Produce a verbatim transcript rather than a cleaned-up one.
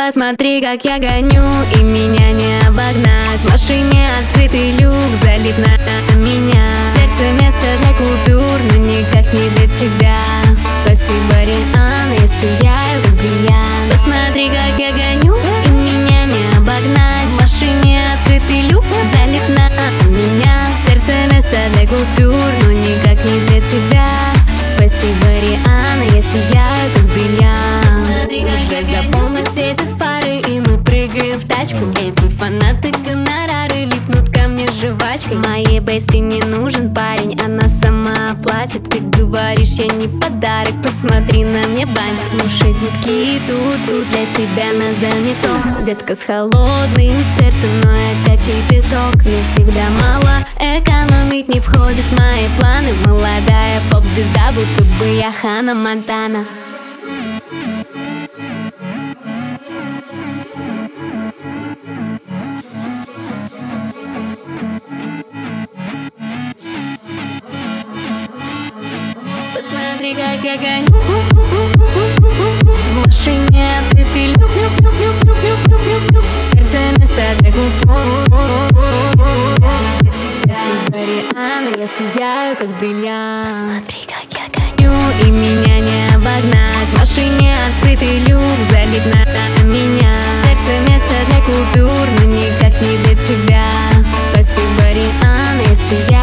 Посмотри, как я гоню, и меня не обогнать. В машине открытый люк, залит на меня. В сердце место для купюр, но никак не для тебя. Спасибо, Рианна, я сияю, как бриллиант. Посмотри, как я гоню, и меня не обогнать. В машине открытый люк, залит на меня. В сердце место для купюр, но никак не для тебя. Спасибо, Рианна, я сияю, как бриллиант. Уже за полночь светят фары, и мы прыгаем в тачку. Эти фанаты гонорары липнут ко мне жвачкой. Моей бести не нужен парень, она сама платит. Ты говоришь, я не подарок, посмотри на мне бантик. Слушай, гудки идут, тут для тебя на заметок. Детка с холодным сердцем, но я как кипяток. Мне всегда мало, экономить не входит в мои планы. Молодая поп-звезда, будто бы я Ханна Монтана. Посмотри, как я гоню, в машине открытый люк. В сердце место для купюр. Спасибо, Рианна, я сияю, как бриллиант. Посмотри, как я гоню, и меня не обогнать. В машине открытый люк, залит на меня. В сердце место для купюр, но никак не для тебя. Спасибо, Рианна, я сияю.